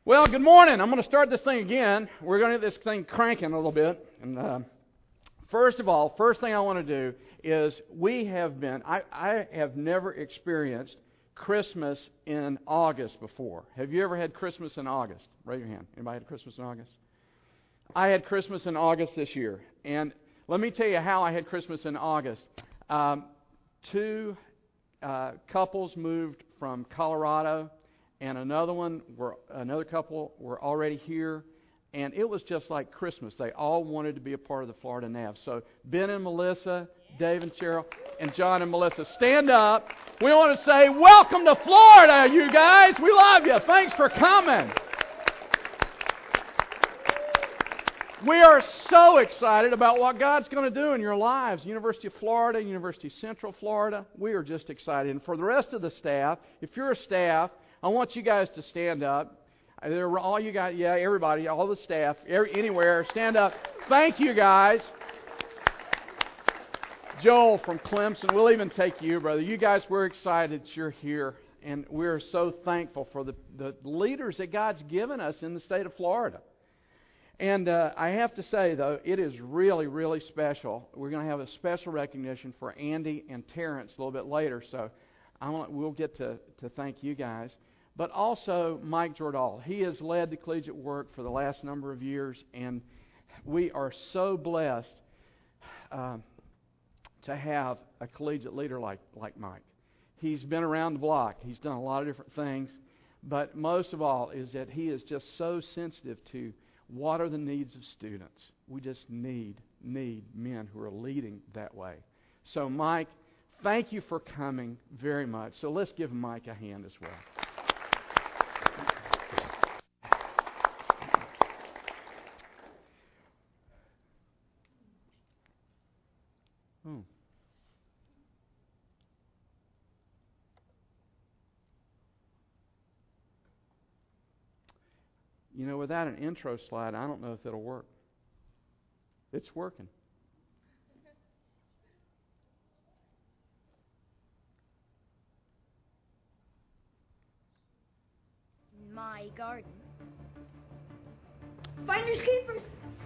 Well, good morning. I'm going to start this thing again. We're going to get this thing cranking a little bit. And first of all, first thing I want to do is I have never experienced Christmas in August before. Have you ever had Christmas in August? Raise your hand. Anybody had Christmas in August? I had Christmas in August this year. And let me tell you how I had Christmas in August. Two couples moved from Colorado, and another couple were already here, and it was just like Christmas. They all wanted to be a part of the Florida Nav. So Ben and Melissa, Dave and Cheryl, and John and Melissa, stand up. We want to say, welcome to Florida, you guys. We love you. Thanks for coming. We are so excited about what God's going to do in your lives. University of Florida, University of Central Florida. We are just excited. And for the rest of the staff, if you're a staff, I want you guys to stand up. All you guys, everybody, all the staff, anywhere, stand up. Thank you, guys. Joel from Clemson, we'll even take you, brother. You guys, we're excited that you're here, and we're so thankful for the leaders that God's given us in the state of Florida. And I have to say, though, it is really, really special. We're going to have a special recognition for Andy and Terrence a little bit later, so we'll get to thank you guys. But also Mike Jordahl. He has led the collegiate work for the last number of years, and we are so blessed to have a collegiate leader like Mike. He's been around the block. He's done a lot of different things, but most of all is that he is just so sensitive to what are the needs of students. We just need men who are leading that way. So Mike, thank you for coming very much. So let's give Mike a hand as well. You know, without an intro slide, I don't know if it'll work. It's working. My garden. Finders keepers.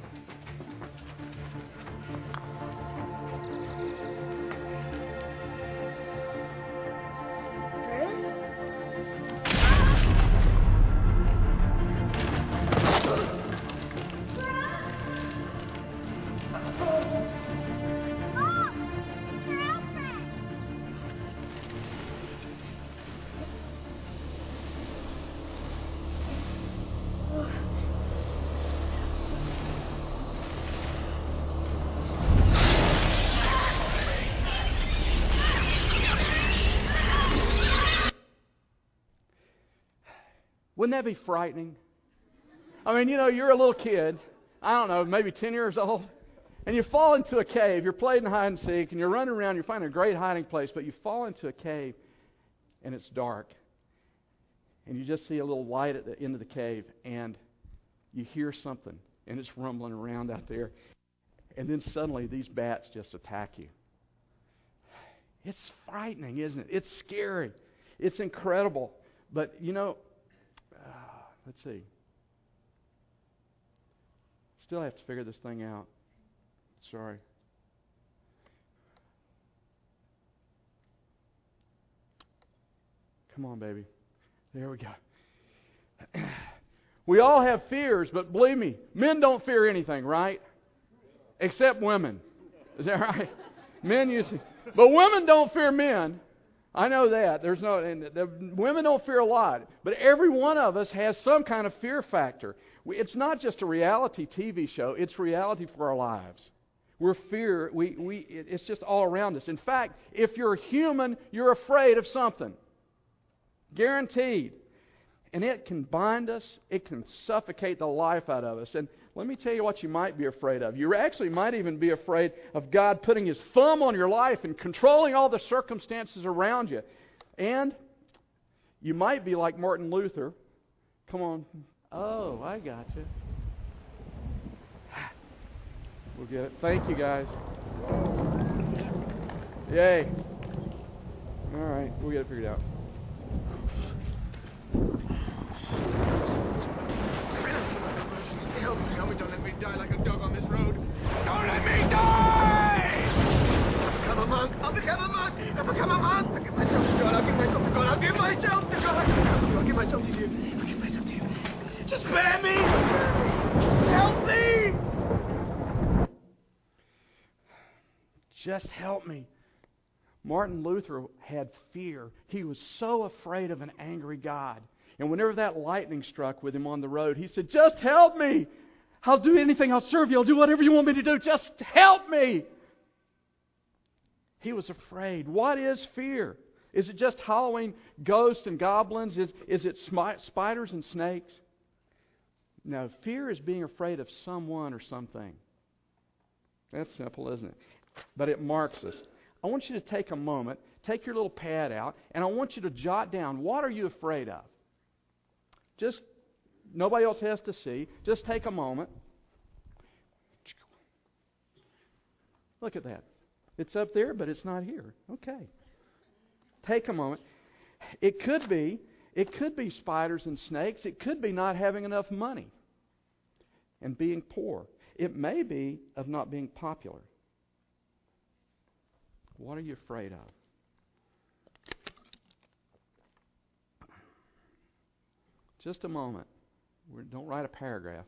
Wouldn't that be frightening? I mean, you know, you're a little kid, I don't know, maybe 10 years old, and you fall into a cave. You're playing hide and seek, and you're running around. You're finding a great hiding place, but you fall into a cave, and it's dark. And you just see a little light at the end of the cave, and you hear something, and it's rumbling around out there. And then suddenly these bats just attack you. It's frightening, isn't it? It's scary. It's incredible. But, you know, let's see. Still have to figure this thing out. Sorry. Come on, baby. There we go. We all have fears, but believe me, men don't fear anything, right? Except women. Is that right? Men usually. But women don't fear men. I know that. Women don't fear a lot. But every one of us has some kind of fear factor. It's not just a reality TV show. It's reality for our lives. It's just all around us. In fact, if you're human, you're afraid of something. Guaranteed. And it can bind us. It can suffocate the life out of us. And let me tell you what you might be afraid of. You actually might even be afraid of God putting His thumb on your life and controlling all the circumstances around you. And you might be like Martin Luther. Come on. Oh, I got you. We'll get it. Thank you, guys. Yay. All right. We'll get it figured out. something to you. I can play something to you. Just spare me! Help me! Just help me. Martin Luther had fear. He was so afraid of an angry God. And whenever that lightning struck with him on the road, he said, just help me! I'll do anything. I'll serve you. I'll do whatever you want me to do. Just help me! He was afraid. What is fear? Is it just Halloween ghosts and goblins? Is it spiders and snakes? No, fear is being afraid of someone or something. That's simple, isn't it? But it marks us. I want you to take a moment, take your little pad out, and I want you to jot down, what are you afraid of? Just, nobody else has to see. Just take a moment. Look at that. It's up there, but it's not here. Okay. Take a moment. It could be spiders and snakes. It could be not having enough money and being poor. It may be of not being popular. What are you afraid of? Just a moment. Don't write a paragraph.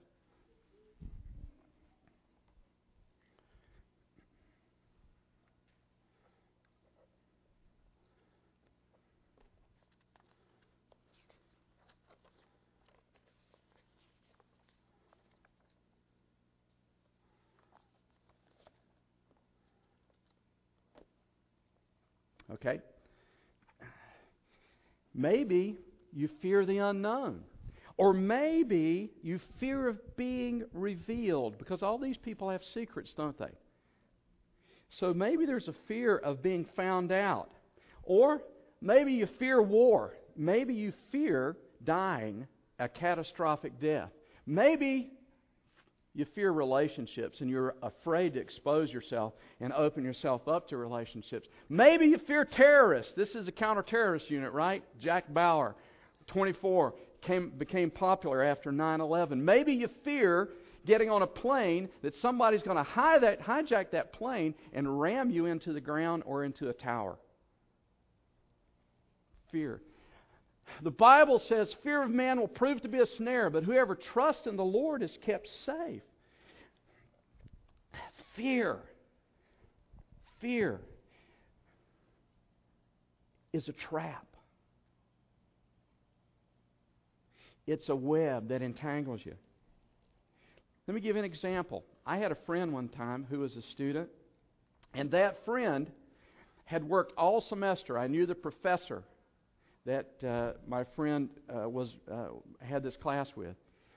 Okay? Maybe you fear the unknown. Or maybe you fear of being revealed, because all these people have secrets, don't they? So maybe there's a fear of being found out. Or maybe you fear war. Maybe you fear dying a catastrophic death. Maybe you fear relationships and you're afraid to expose yourself and open yourself up to relationships. Maybe you fear terrorists. This is a counter-terrorist unit, right? Jack Bauer, 24, became popular after 9/11. Maybe you fear getting on a plane that somebody's going to hijack that plane and ram you into the ground or into a tower. Fear. The Bible says, fear of man will prove to be a snare, but whoever trusts in the Lord is kept safe. Fear is a trap. It's a web that entangles you. Let me give you an example. I had a friend one time who was a student, and that friend had worked all semester. I knew the professor that my friend had this class with.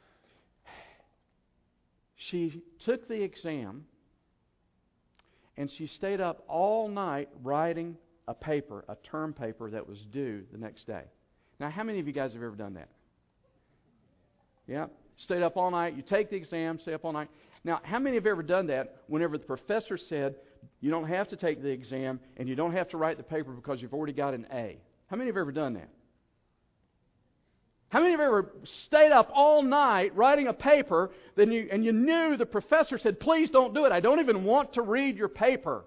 She took the exam, and she stayed up all night writing a paper, a term paper that was due the next day. Now, how many of you guys have ever done that? Yeah? Stayed up all night. You take the exam, stay up all night. Now, how many have ever done that whenever the professor said, you don't have to take the exam and you don't have to write the paper because you've already got an A? How many have ever done that? How many have ever stayed up all night writing a paper and you knew the professor said, please don't do it. I don't even want to read your paper.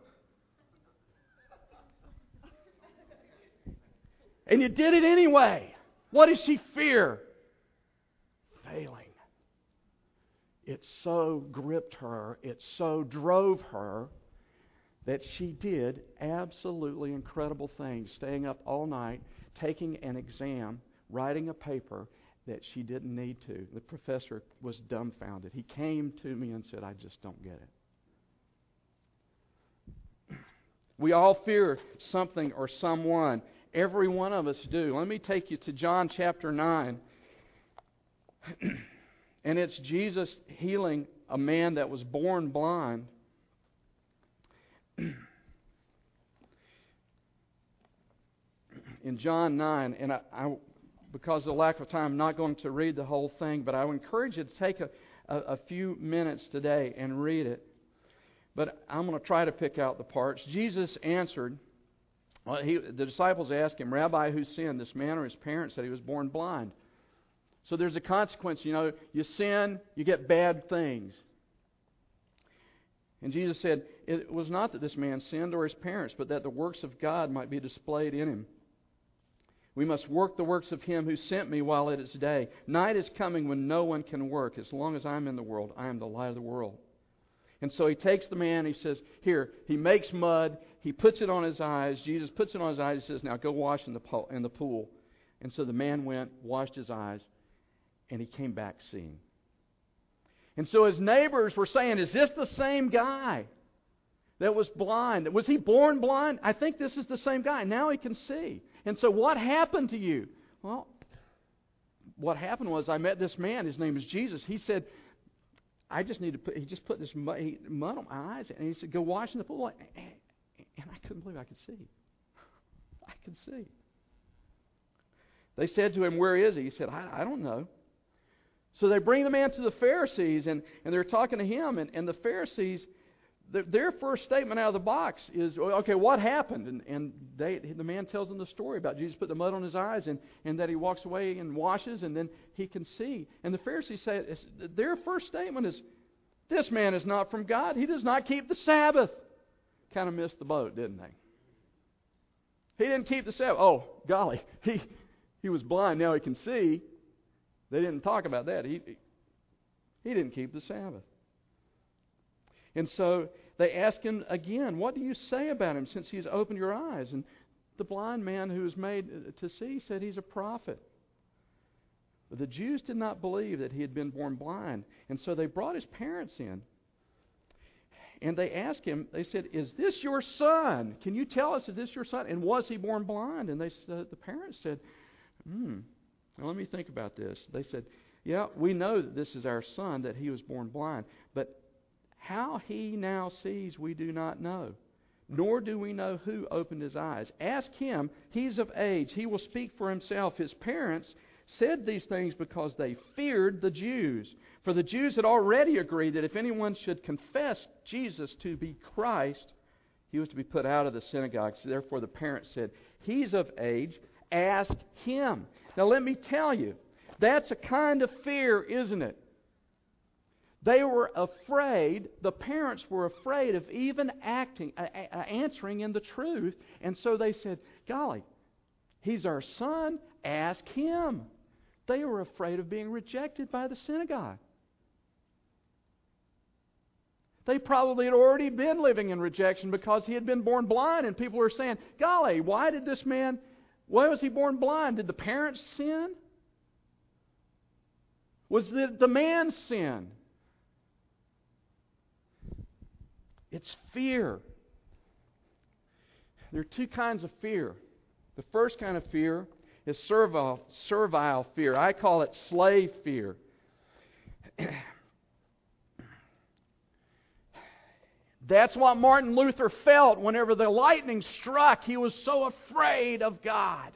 And you did it anyway. What does she fear? Failing. It so gripped her, it so drove her, that she did absolutely incredible things, staying up all night, taking an exam, writing a paper that she didn't need to. The professor was dumbfounded. He came to me and said, I just don't get it. We all fear something or someone. Every one of us do. Let me take you to John chapter 9. And it's Jesus healing a man that was born blind. In John 9, and I because of the lack of time, I'm not going to read the whole thing, but I would encourage you to take a few minutes today and read it. But I'm going to try to pick out the parts. Jesus answered, the disciples asked him, Rabbi, who sinned, this man or his parents, that he was born blind? So there's a consequence. You sin, you get bad things. And Jesus said, it was not that this man sinned or his parents, but that the works of God might be displayed in him. We must work the works of Him who sent me while it is day. Night is coming when no one can work. As long as I'm in the world, I am the light of the world. And so He takes the man, He says, here, He makes mud, He puts it on his eyes. Jesus puts it on his eyes, He says, now go wash in the pool. And so the man went, washed his eyes, and he came back seeing. And so his neighbors were saying, is this the same guy that was blind? Was he born blind? I think this is the same guy. Now he can see. And so what happened to you? Well, what happened was I met this man. His name is Jesus. He said, I just need to put, he just put this mud on my eyes. And he said, go wash in the pool. And I couldn't believe I could see. I could see. They said to him, where is he? He said, I don't know. So they bring the man to the Pharisees, and they're talking to him. And the Pharisees, their first statement out of the box is, okay, what happened? And the man tells them the story about Jesus put the mud on his eyes and that he walks away and washes and then he can see. And the Pharisees say, their first statement is, this man is not from God. He does not keep the Sabbath. Kind of missed the boat, didn't they? He didn't keep the Sabbath. Oh, golly, he was blind, now he can see. They didn't talk about that. He didn't keep the Sabbath. And so they ask him again, what do you say about him since he's opened your eyes? And the blind man who was made to see said he's a prophet. But the Jews did not believe that he had been born blind. And so they brought his parents in. And they asked him, they said, is this your son? Can you tell us, is this your son? And was he born blind? And the parents said, now let me think about this. They said, yeah, we know that this is our son, that he was born blind. But how he now sees, we do not know. Nor do we know who opened his eyes. Ask him. He's of age. He will speak for himself. His parents said these things because they feared the Jews. For the Jews had already agreed that if anyone should confess Jesus to be Christ, he was to be put out of the synagogue. So therefore the parents said, he's of age. Ask him. Now let me tell you, that's a kind of fear, isn't it? They were afraid, the parents were afraid of even answering in the truth. And so they said, golly, he's our son, ask him. They were afraid of being rejected by the synagogue. They probably had already been living in rejection because he had been born blind, and people were saying, golly, why was he born blind? Did the parents sin? Was the man sin? It's fear. There are two kinds of fear. The first kind of fear is servile fear. I call it slave fear. That's what Martin Luther felt whenever the lightning struck. He was so afraid of God.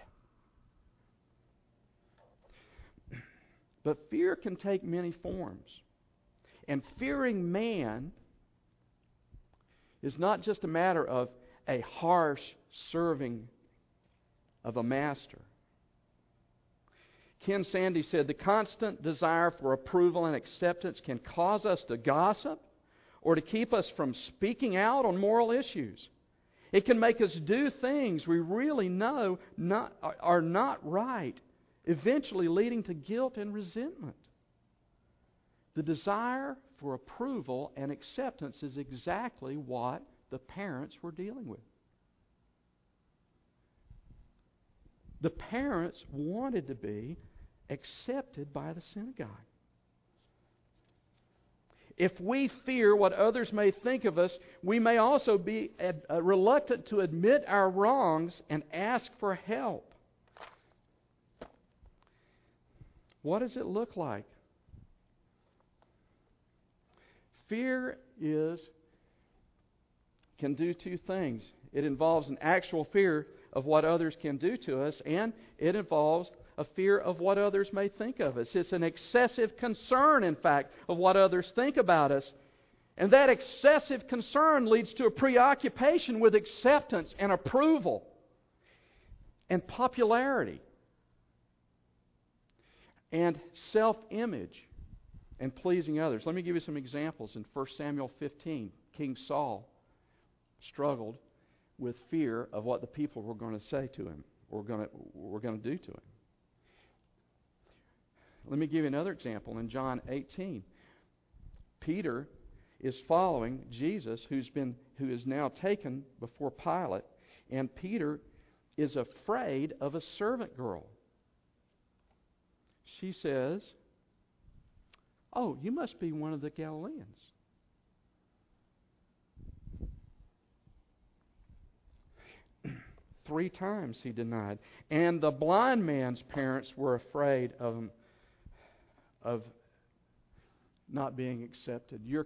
But fear can take many forms. And fearing man is not just a matter of a harsh serving of a master. Ken Sande said, the constant desire for approval and acceptance can cause us to gossip or to keep us from speaking out on moral issues. It can make us do things we really know are not right, eventually leading to guilt and resentment. The desire for approval and acceptance is exactly what the parents were dealing with. The parents wanted to be accepted by the synagogue. If we fear what others may think of us, we may also be reluctant to admit our wrongs and ask for help. What does it look like? Fear can do two things. It involves an actual fear of what others can do to us, and it involves a fear of what others may think of us. It's an excessive concern, in fact, of what others think about us. And that excessive concern leads to a preoccupation with acceptance and approval and popularity and self-image and pleasing others. Let me give you some examples. In 1 Samuel 15, King Saul struggled with fear of what the people were going to say to him we're going to do to him. Let me give you another example in John 18. Peter is following Jesus, who is now taken before Pilate, and Peter is afraid of a servant girl. She says, "Oh, you must be one of the Galileans." Three times he denied. And the blind man's parents were afraid of not being accepted. You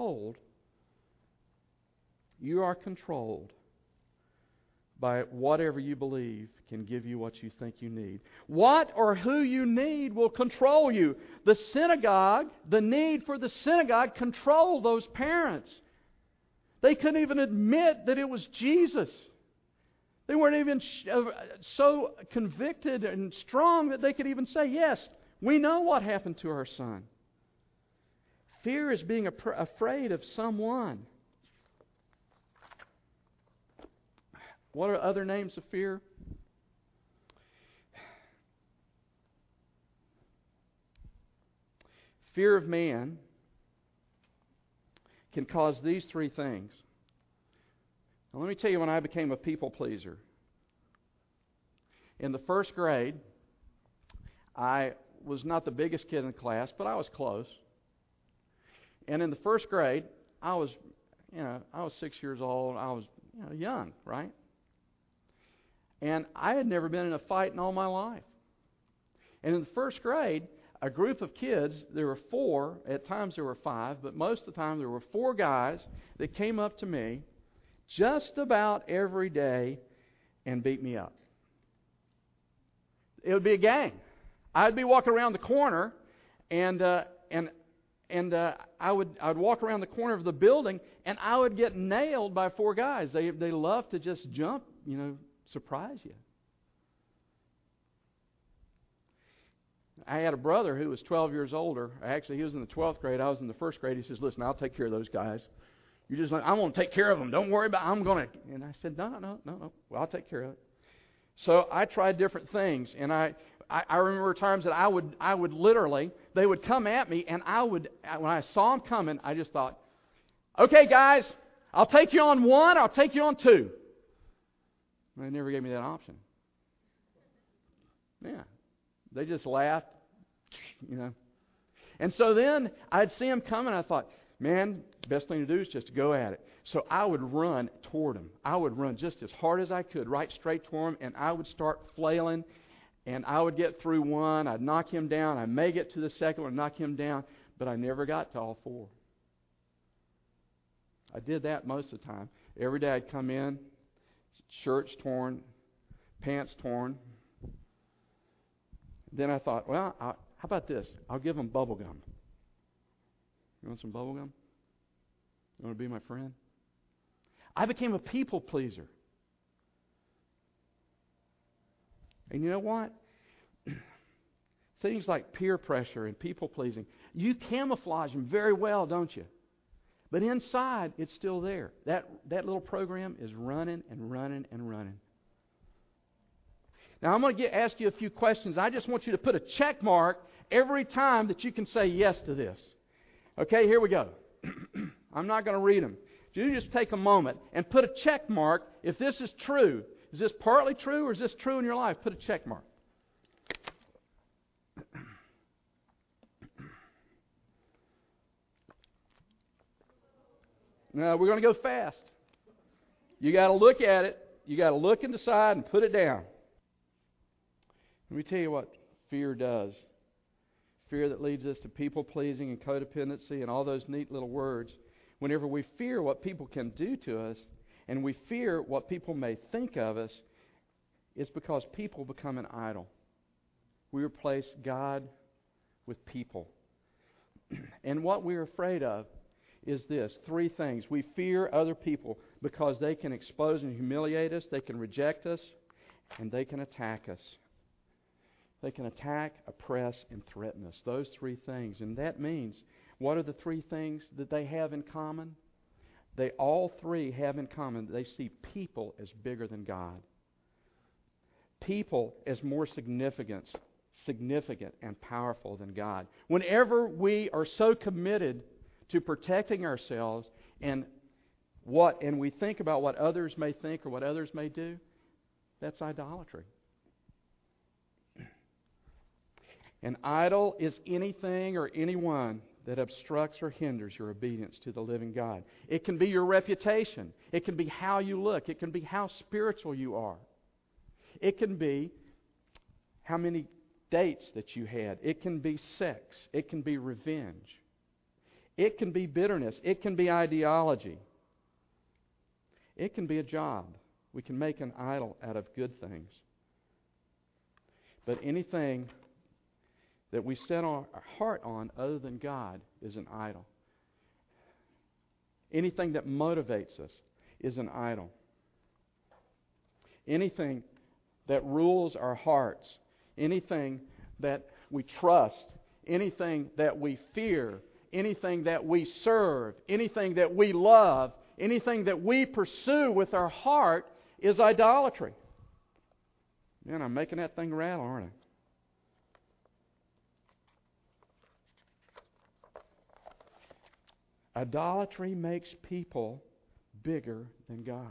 are controlled by whatever you believe can give you what you think you need. What or who you need will control you. The synagogue, the need for the synagogue controlled those parents. They couldn't even admit that it was Jesus. They weren't even so convicted and strong that they could even say, "Yes, we know what happened to our son." Fear is being afraid of someone. What are other names of fear? Fear of man can cause these three things. Now, let me tell you when I became a people pleaser. In the first grade, I was not the biggest kid in the class, but I was close. And in the first grade, I was 6 years old. I was young, right? And I had never been in a fight in all my life. And in the first grade, a group of kids, there were 4, at times there were 5, but most of the time there were 4 guys that came up to me just about every day and beat me up. It would be a gang. I'd be walking around the corner, and I would walk around the corner of the building, and I would get nailed by 4 guys. They love to just jump, surprise you. I had a brother who was 12 years older. Actually, he was in the 12th grade. I was in the first grade. He says, "Listen, I'll take care of those guys. I'm going to take care of them. Don't worry about it. I'm going to." And I said, No. Well, I'll take care of it. So I tried different things, and I remember times that I would literally, they would come at me, and when I saw them coming, I just thought, "Okay, guys, I'll take you on 1, I'll take you on 2. And they never gave me that option. Yeah. They just laughed, And so then I'd see them coming, I thought, man, the best thing to do is just to go at it. So I would run toward them. I would run just as hard as I could, right straight toward them, and I would start flailing, and I would get through one. I'd knock him down. I may get to the second one and knock him down, but I never got to all 4. I did that most of the time. Every day I'd come in, shirts torn, pants torn. Then I thought, well, how about this? I'll give them bubble gum. You want some bubble gum? You want to be my friend? I became a people pleaser. And you know what? Things like peer pressure and people pleasing, you camouflage them very well, don't you? But inside, it's still there. That little program is running and running and running. Now, I'm going to ask you a few questions. I just want you to put a check mark every time that you can say yes to this. Okay, here we go. I'm not going to read them. You just take a moment and put a check mark if this is true. Is this partly true or is this true in your life? Put a check mark. Now, we're going to go fast. You got to look at it. You got to look and decide and put it down. Let me tell you what fear does. Fear that leads us to people-pleasing and codependency and all those neat little words. Whenever we fear what people can do to us and we fear what people may think of us, it's because people become an idol. We replace God with people. And what we're afraid of is this, 3 things. We fear other people because they can expose and humiliate us, they can reject us, and they can attack us. They can attack, oppress, and threaten us. Those 3 things. And that means, what are the 3 things that they have in common? They all 3 have in common that they see people as bigger than God. people as more significant and powerful than God. Whenever we are so committed to protecting ourselves and we think about what others may think or what others may do, that's idolatry. An idol is anything or anyone that obstructs or hinders your obedience to the living God. It can be your reputation. It can be how you look. It can be how spiritual you are. It can be how many dates that you had. It can be sex. It can be revenge. It can be bitterness. It can be ideology. It can be a job. We can make an idol out of good things. But anything that we set our heart on other than God is an idol. Anything that motivates us is an idol. Anything that rules our hearts, anything that we trust, anything that we fear, anything that we serve, anything that we love, anything that we pursue with our heart is idolatry. Man, I'm making that thing rattle, aren't I? Idolatry makes people bigger than God.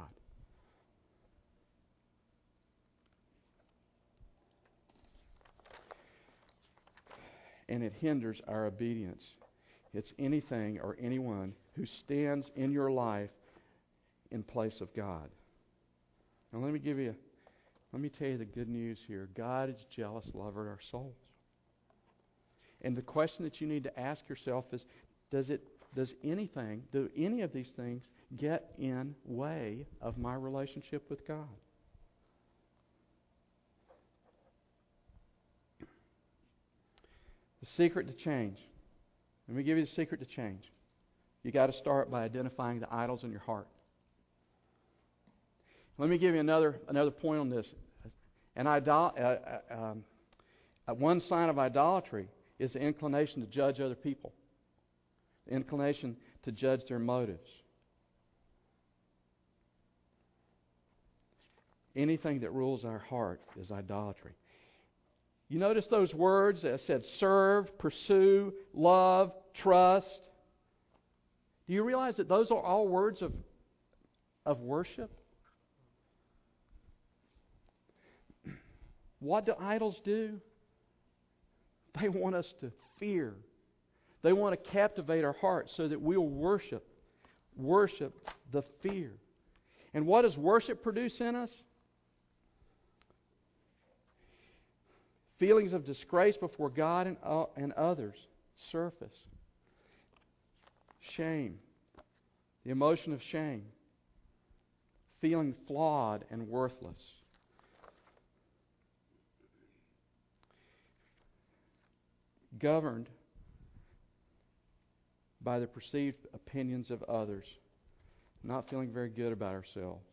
And it hinders our obedience. It's anything or anyone who stands in your life in place of God. Now let me tell you the good news here. God is a jealous lover of our souls. And the question that you need to ask yourself is, do any of these things get in way of my relationship with God? The secret to change. Let me give you the secret to change. You got to start by identifying the idols in your heart. Let me give you another point on this. One sign of idolatry is the inclination to judge other people. The inclination to judge their motives. Anything that rules our heart is idolatry. You notice those words that said serve, pursue, love, trust. Do you realize that those are all words of worship? What do idols do? They want us to fear. They want to captivate our hearts so that we'll worship the fear. And what does worship produce in us? Feelings of disgrace before God and others surface. Shame. The emotion of shame. Feeling flawed and worthless. Governed by the perceived opinions of others. Not feeling very good about ourselves.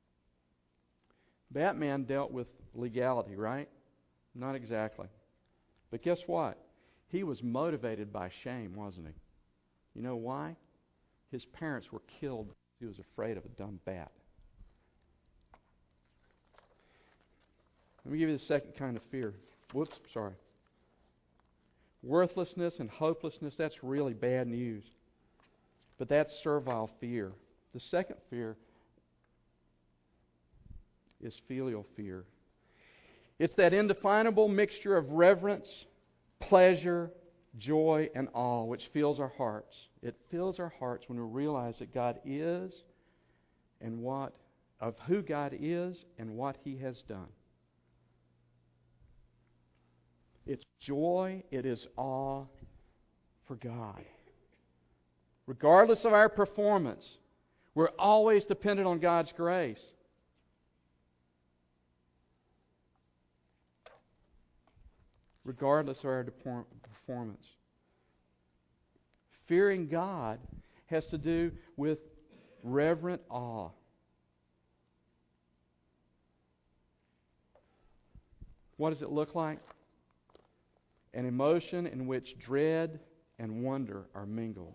Batman dealt with legality, right? Not exactly. But guess what? He was motivated by shame, wasn't he? You know why? His parents were killed because he was afraid of a dumb bat. Let me give you the second kind of fear. Worthlessness and hopelessness, that's really bad news. But that's servile fear. The second fear is filial fear. It's that indefinable mixture of reverence, pleasure, joy, and awe which fills our hearts. It fills our hearts when we realize that God is who God is and what He has done. It's joy, it is awe for God. Regardless of our performance, we're always dependent on God's grace. Regardless of our performance. Fearing God has to do with reverent awe. What does it look like? An emotion in which dread and wonder are mingled.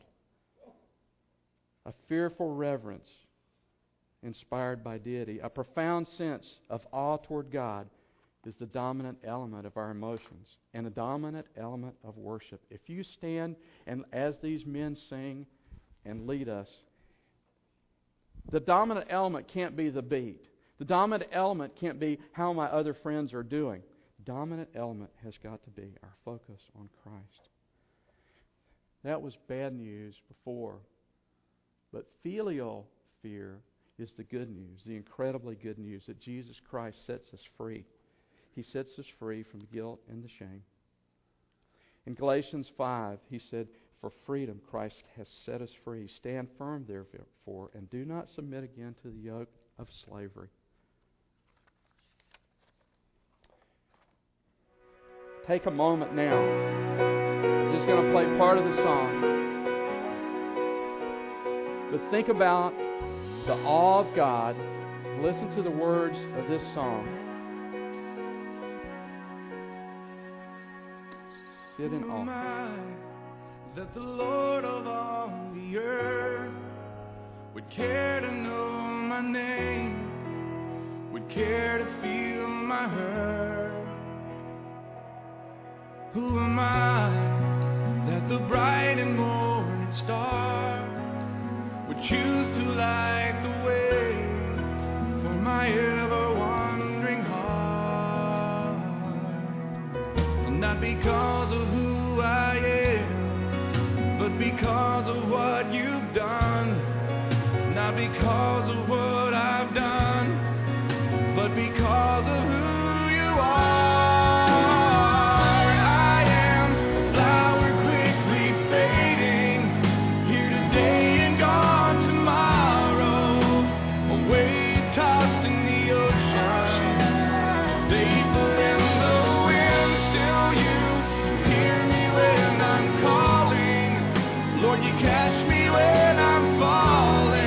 A fearful reverence inspired by deity. A profound sense of awe toward God is the dominant element of our emotions and a dominant element of worship. If you stand and as these men sing and lead us, the dominant element can't be the beat. The dominant element can't be how my other friends are doing. The dominant element has got to be our focus on Christ. That was bad news before. But filial fear is the good news, the incredibly good news that Jesus Christ sets us free. He sets us free from the guilt and the shame. In Galatians 5, he said, "For freedom Christ has set us free. Stand firm, therefore, and do not submit again to the yoke of slavery." Take a moment now. I'm just going to play part of the song. But think about the awe of God. Listen to the words of this song. Sit in awe. Who am I that the Lord of all the earth would care to know my name, would care to feel my hurt? Who am I that the bright and morning star would choose to light the way for my ever-wandering heart? Not because of who I am, but because of what you've done. Not because of what I've done, but because of who you are. I am a flower quickly fading, here today and gone tomorrow, a wave tossed in the ocean, a vapor in the wind. Still you hear me when I'm calling, Lord, you catch me when I'm falling.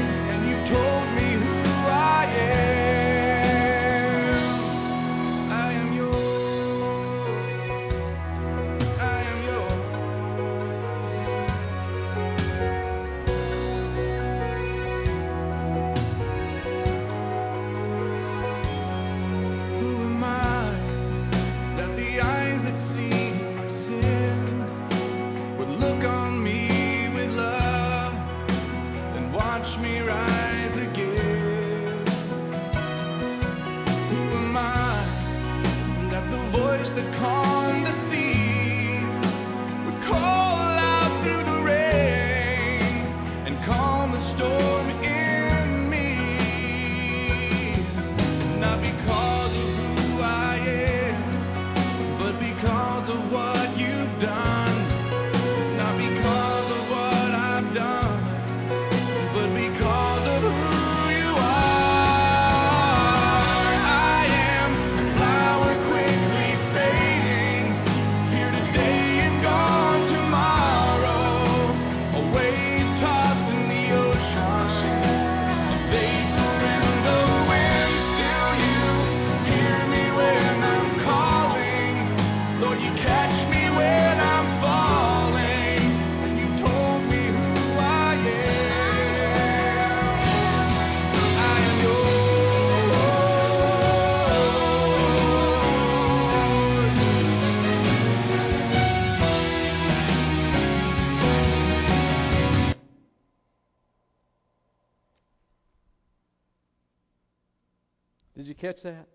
Did you catch that?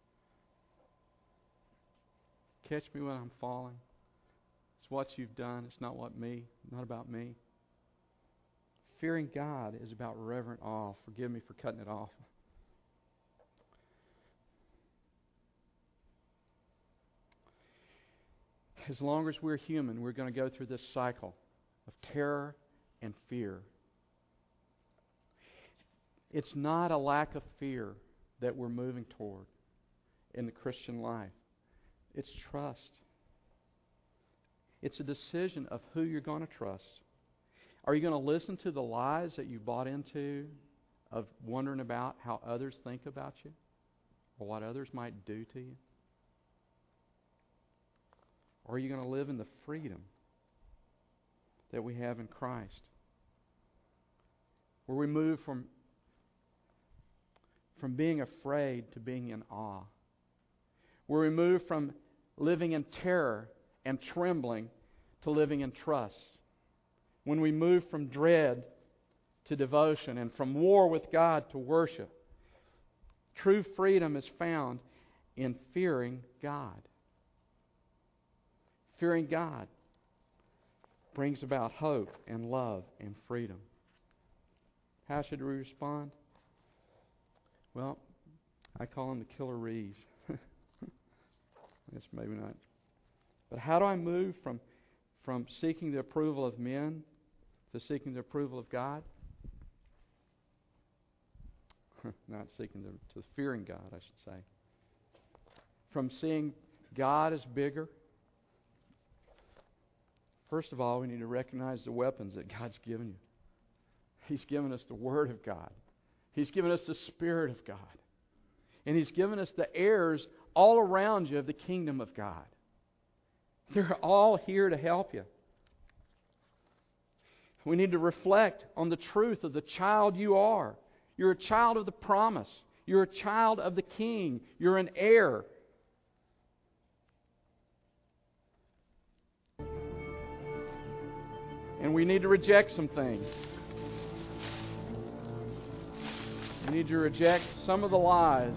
Catch me when I'm falling. It's what you've done. It's not about me. Fearing God is about reverent awe. Forgive me for cutting it off. As long as we're human, we're going to go through this cycle of terror and fear. It's not a lack of fear that we're moving toward in the Christian life. It's trust. It's a decision of who you're going to trust. Are you going to listen to the lies that you bought into of wondering about how others think about you or what others might do to you? Or are you going to live in the freedom that we have in Christ? Where we move from being afraid to being in awe. Where we move from living in terror and trembling to living in trust. When we move from dread to devotion and from war with God to worship. True freedom is found in fearing God. Fearing God brings about hope and love and freedom. How should we respond? Well, I call them the killer Rees. That's maybe not. But how do I move from seeking the approval of men to seeking the approval of God? Not seeking to fearing God, I should say. From seeing God as bigger. First of all, we need to recognize the weapons that God's given you. He's given us the Word of God. He's given us the Spirit of God. And He's given us the heirs all around you of the kingdom of God. They're all here to help you. We need to reflect on the truth of the child you are. You're a child of the promise. You're a child of the King. You're an heir. And we need to reject some things. We need to reject some of the lies.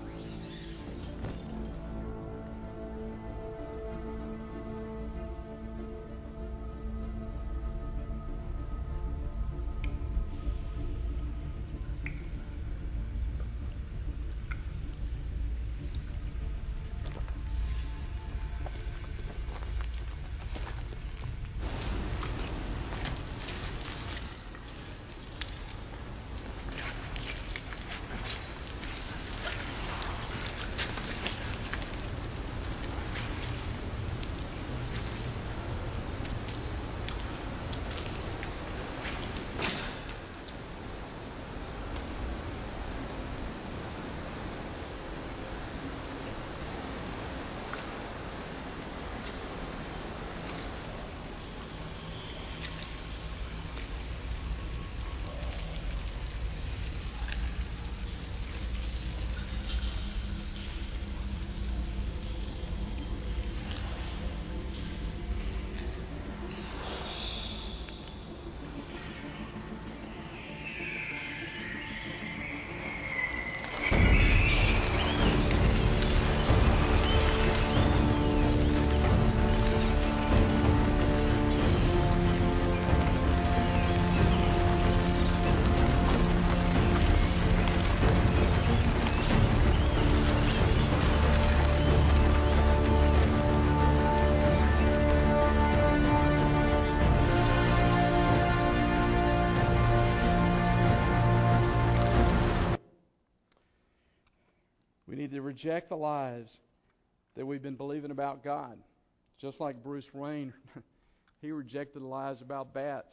We need to reject the lies that we've been believing about God. Just like Bruce Wayne, he rejected the lies about bats.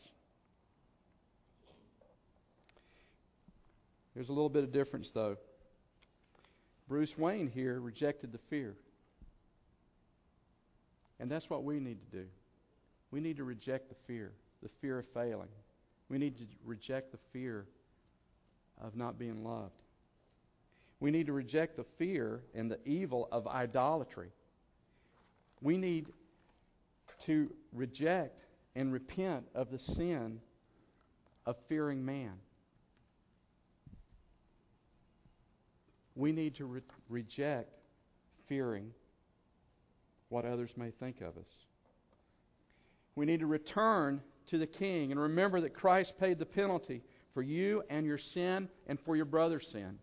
There's a little bit of difference, though. Bruce Wayne here rejected the fear. And that's what we need to do. We need to reject the fear of failing. We need to reject the fear of not being loved. We need to reject the fear and the evil of idolatry. We need to reject and repent of the sin of fearing man. We need to reject fearing what others may think of us. We need to return to the King and remember that Christ paid the penalty for you and your sin and for your brother's sin.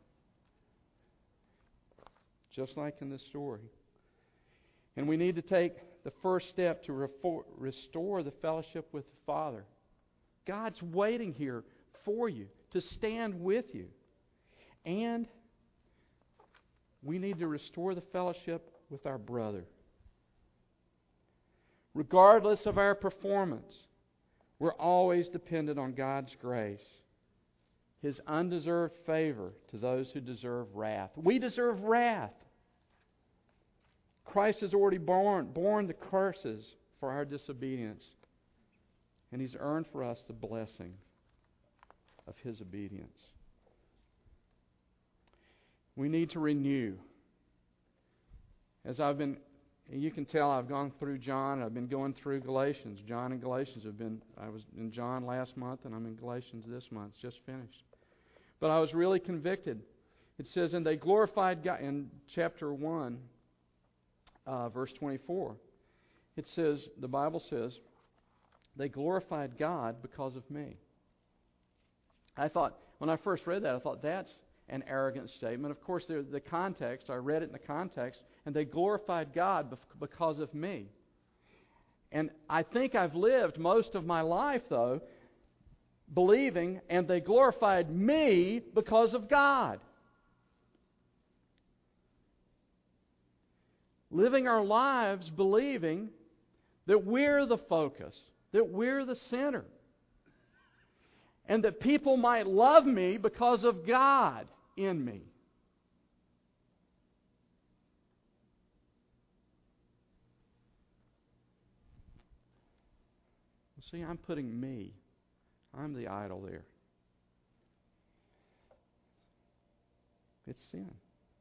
Just like in this story. And we need to take the first step to restore the fellowship with the Father. God's waiting here for you, to stand with you. And we need to restore the fellowship with our brother. Regardless of our performance, we're always dependent on God's grace, His undeserved favor to those who deserve wrath. We deserve wrath. Christ has already borne the curses for our disobedience, and He's earned for us the blessing of His obedience. We need to renew As you can tell I've gone through John. I've been going through Galatians. John and Galatians I was in John last month, and I'm in Galatians this month. It's just finished. But I was really convicted. It says, and they glorified God, in chapter 1, verse 24. It says, the Bible says, they glorified God because of me. I thought, when I first read that, I thought that's an arrogant statement. Of course, the context, I read it in the context, and they glorified God because of me. And I think I've lived most of my life, though, believing, and they glorified me because of God. Living our lives believing that we're the focus, that we're the center, and that people might love me because of God in me. See, I'm putting me. I'm the idol there. It's sin.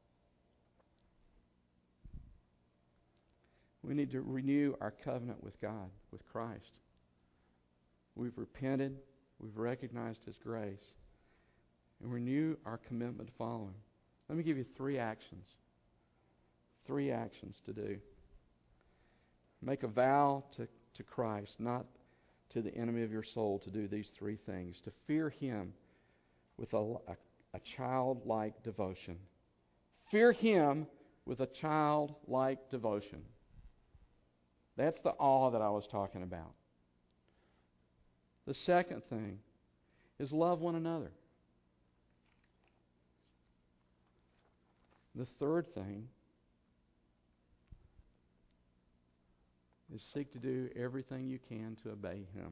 We need to renew our covenant with God, with Christ. We've repented. We've recognized His grace. And renew our commitment to follow Him. Let me give you 3 actions. 3 actions to do. Make a vow to Christ, not to the enemy of your soul, to do these 3 things. To fear Him with a childlike devotion. Fear Him with a childlike devotion. That's the awe that I was talking about. The second thing is love one another. The third thing is seek to do everything you can to obey Him.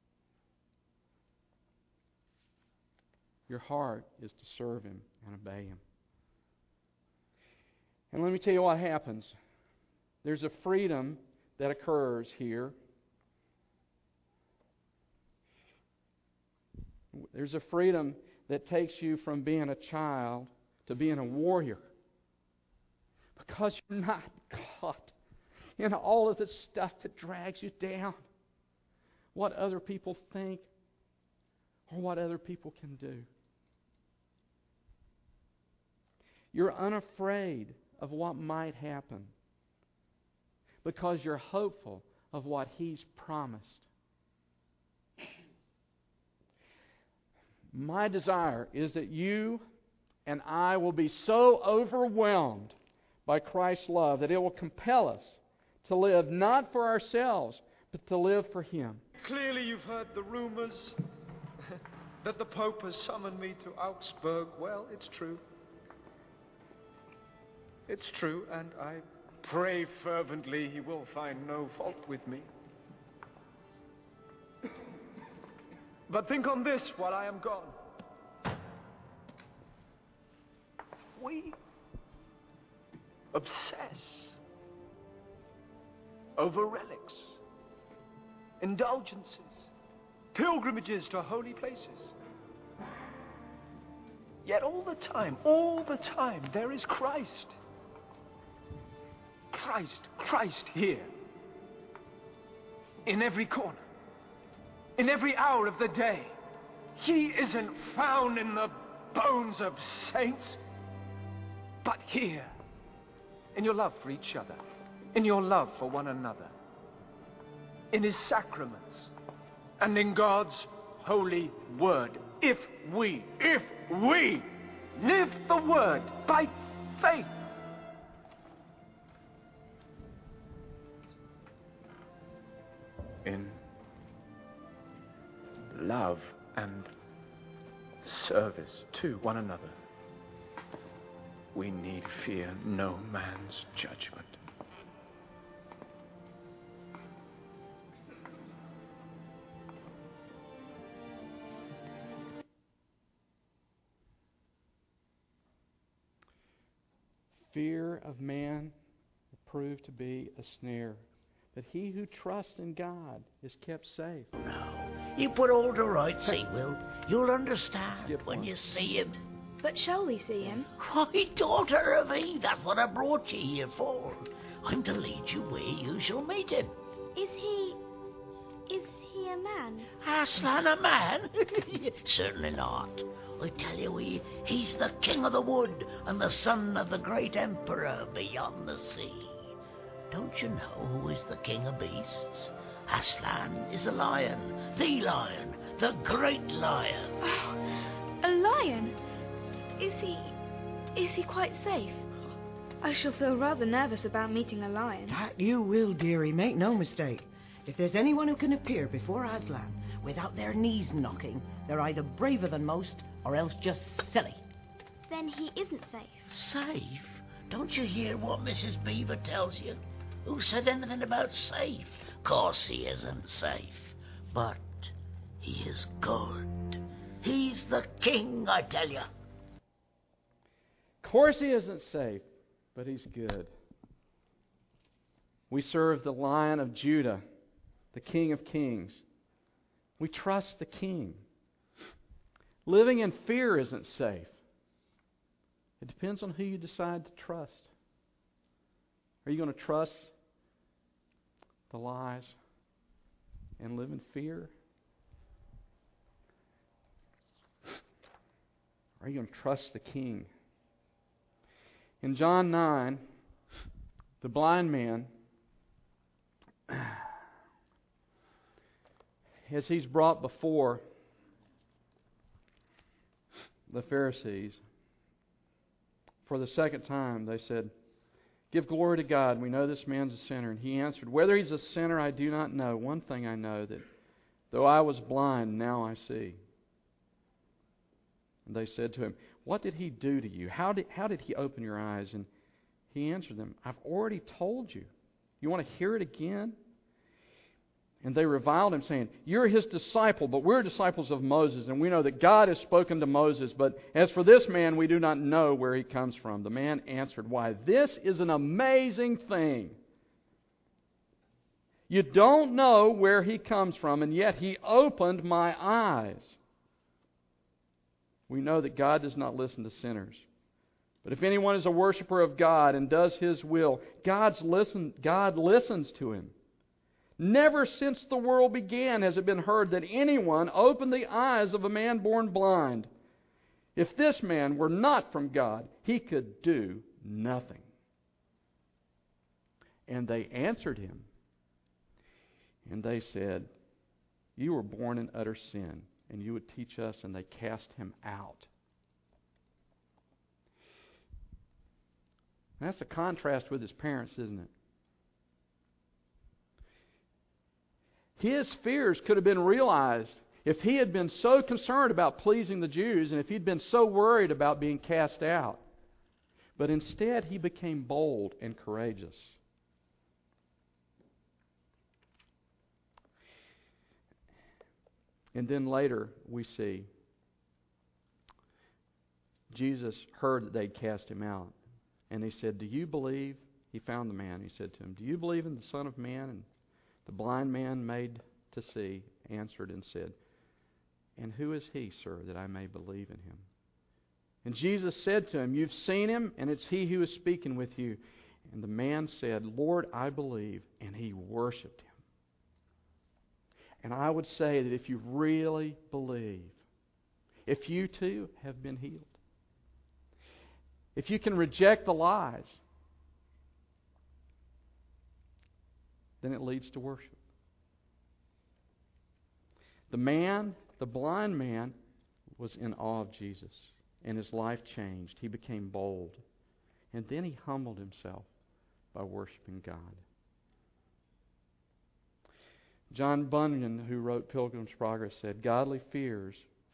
Your heart is to serve Him and obey Him. And let me tell you what happens. There's a freedom that occurs here. There's a freedom that takes you from being a child to being a warrior. Because you're not caught in all of the stuff that drags you down. What other people think or what other people can do. You're unafraid of what might happen because you're hopeful of what He's promised. My desire is that you and I will be so overwhelmed by Christ's love that it will compel us to live not for ourselves, but to live for Him. Clearly you've heard the rumors that the Pope has summoned me to Augsburg. Well, it's true. It's true, and I pray fervently he will find no fault with me. But think on this while I am gone. We obsess over relics, indulgences, pilgrimages to holy places. Yet all the time, there is Christ. Christ here. In every corner. In every hour of the day. He isn't found in the bones of saints, but here. In your love for each other. In your love for one another. In His sacraments. And in God's holy word. If we live the word by faith. In love and service to one another, we need fear no man's judgment. Fear of man will prove to be a snare, but he who trusts in God is kept safe. No, you put all to rights, he will. You'll understand when you see him. But shall we see him? Why, daughter of Eve, that's what I brought you here for. I'm to lead you where you shall meet him. Is he a man? Aslan a man? Certainly not. I tell you, he's the king of the wood and the son of the great emperor beyond the sea. Don't you know who is the king of beasts? Aslan is a lion, the great lion. Oh, a lion? Is he quite safe? I shall feel rather nervous about meeting a lion. That you will, dearie, make no mistake. If there's anyone who can appear before Aslan without their knees knocking, they're either braver than most or else just silly. Then he isn't safe. Safe? Don't you hear what Mrs. Beaver tells you? Who said anything about safe? Course he isn't safe, but he is good. He's the king, I tell you. Course he isn't safe, but he's good. We serve the Lion of Judah, the King of Kings. We trust the King. Living in fear isn't safe. It depends on who you decide to trust. Are you going to trust the lies and live in fear? Or are you going to trust the King? In John 9, the blind man, as he's brought before the Pharisees, for the second time, they said, "Give glory to God. We know this man's a sinner." And he answered, "Whether he's a sinner, I do not know. One thing I know, that though I was blind, now I see." And they said to him, "What did he do to you? How did he open your eyes?" And he answered them, "I've already told you. You want to hear it again?" And they reviled him, saying, "You're his disciple, but we're disciples of Moses, and we know that God has spoken to Moses. But as for this man, we do not know where he comes from." The man answered, "Why, this is an amazing thing. You don't know where he comes from, and yet he opened my eyes. We know that God does not listen to sinners. But if anyone is a worshiper of God and does His will, God listens to him. Never since the world began has it been heard that anyone opened the eyes of a man born blind. If this man were not from God, he could do nothing." And they answered him, and they said, "You were born in utter sin, and you would teach us." And they cast him out. That's a contrast with his parents, isn't it? His fears could have been realized if he had been so concerned about pleasing the Jews and if he'd been so worried about being cast out. But instead, he became bold and courageous. And then later, we see Jesus heard that they'd cast him out. And he said, "Do you believe?" He found the man. He said to him, "Do you believe in the Son of Man?" And the blind man, made to see, answered and said, "And who is he, sir, that I may believe in him?" And Jesus said to him, "You've seen him, and it's he who is speaking with you." And the man said, "Lord, I believe." And he worshipped him. And I would say that if you really believe, if you too have been healed, if you can reject the lies, then it leads to worship. The blind man, was in awe of Jesus, and his life changed. He became bold. And then he humbled himself by worshiping God. John Bunyan, who wrote Pilgrim's Progress, said, godly fear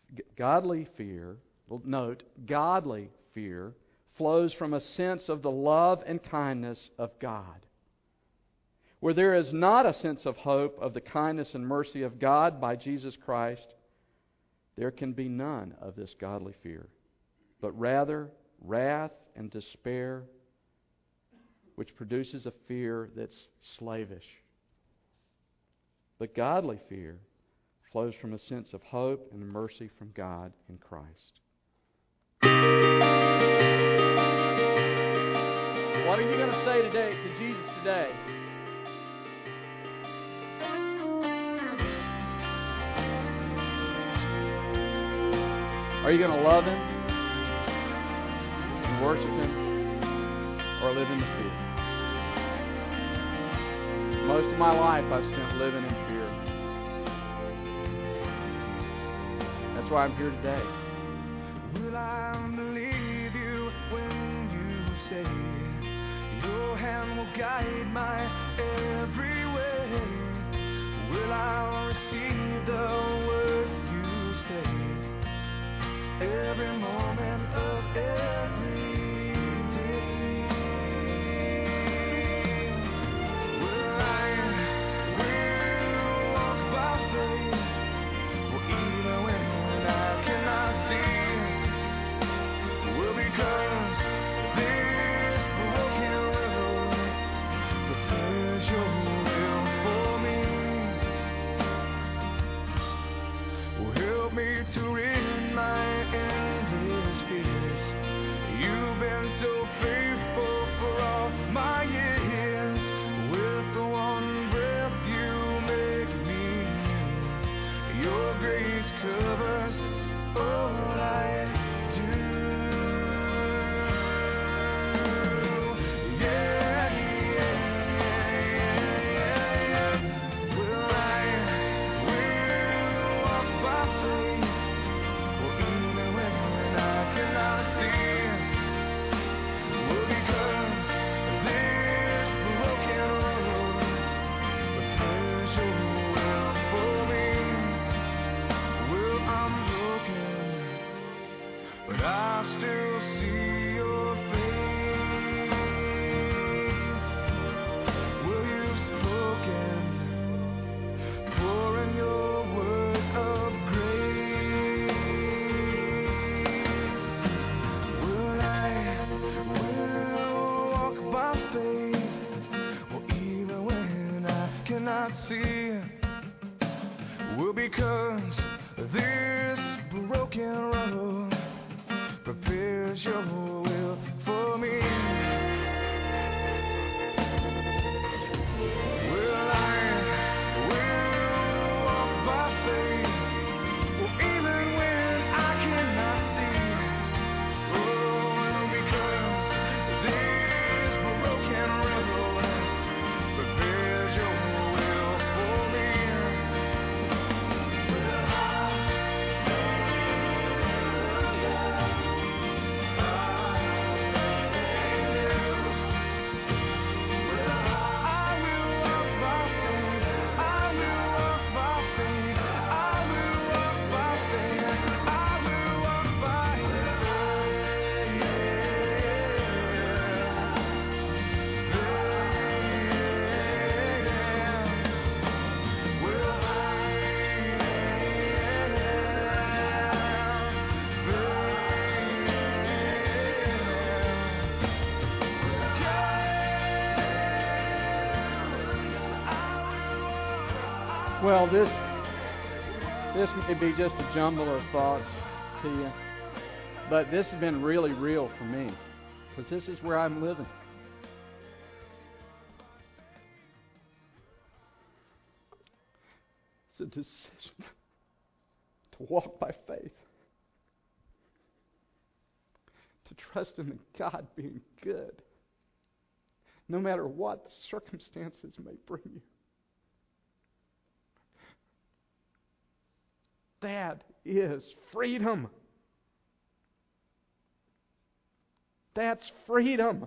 flows from a sense of the love and kindness of God. Where there is not a sense of hope of the kindness and mercy of God by Jesus Christ, there can be none of this godly fear, but rather wrath and despair, which produces a fear that's slavish. But godly fear flows from a sense of hope and mercy from God in Christ. What are you going to say today to Jesus today? Are you going to love Him and worship Him, or live in the fear? Most of my life I've spent living in fear. That's why I'm here today. Will I believe you when you say your hand will guide my every way? Will I receive the words you say every moment of every day? Will I walk by faith, or even when I cannot see? Well, because this broken world prepares your will for me. Well, help me to rid my endless fears. You've been so faithful for all my years. With the one breath you make me new. Your grace covers all I do. But I still see your face. Well, you've spoken, pouring your words of grace. Will I walk by faith, or even when I cannot see? Well, because this broken road prepares your will for me. Will I walk by faith, or even when I cannot see? Oh, well, because this broken road prepares your will for me. Will I Well, this may be just a jumble of thoughts to you, but this has been really real for me, because this is where I'm living. It's a decision to walk by faith, to trust in God being good, no matter what the circumstances may bring you. That is freedom. That's freedom.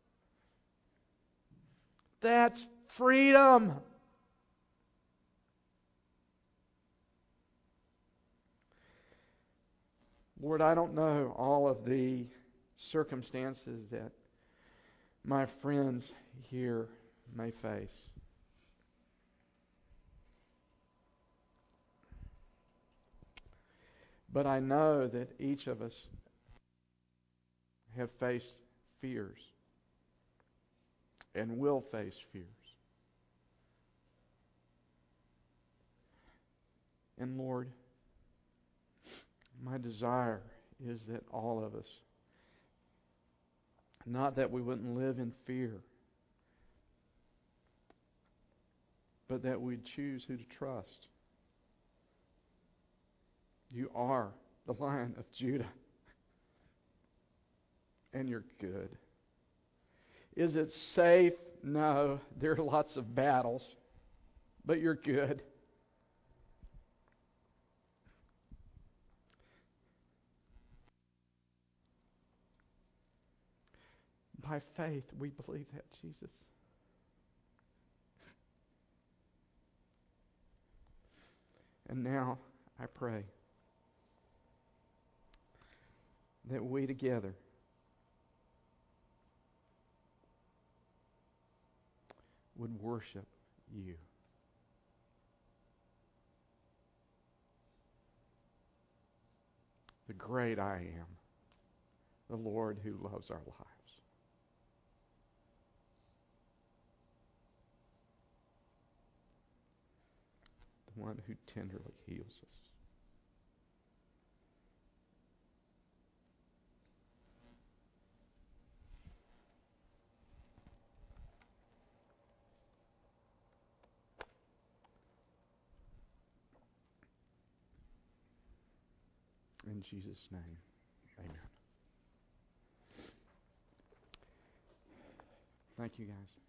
That's freedom. Lord, I don't know all of the circumstances that my friends here may face. But I know that each of us have faced fears and will face fears. And Lord, my desire is that all of us Not that we wouldn't live in fear, but that we'd choose who to trust. You are the Lion of Judah, and you're good. Is it safe? No. There are lots of battles, but you're good. By faith, we believe that, Jesus. And now, I pray that we together would worship you. The great I am, the Lord who loves our lives. The one who tenderly heals us. In Jesus' name, amen. Thank you, guys.